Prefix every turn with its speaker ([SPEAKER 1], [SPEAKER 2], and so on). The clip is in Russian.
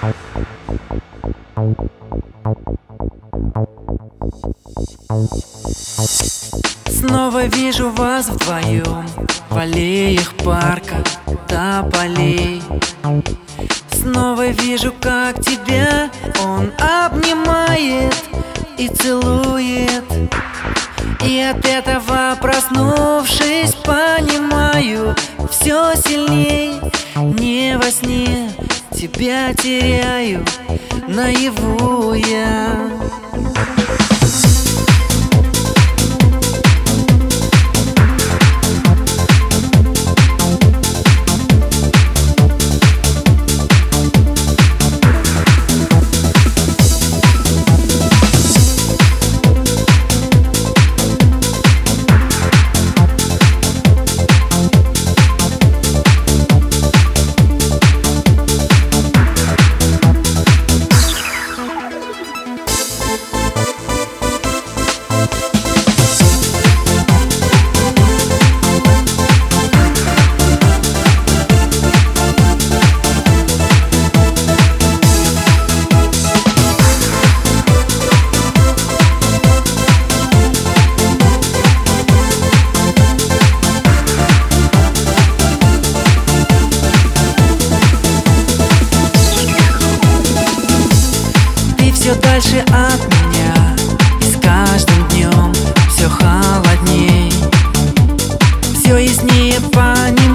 [SPEAKER 1] Снова вижу вас вдвоем в аллеях парка тополей. Снова вижу, как тебя он обнимает и целует. И от этого, проснувшись, понимаю все сильней. Не во сне тебя теряю, наяву я. Все дальше от меня, и с каждым днем все холодней. Все яснее понимаю.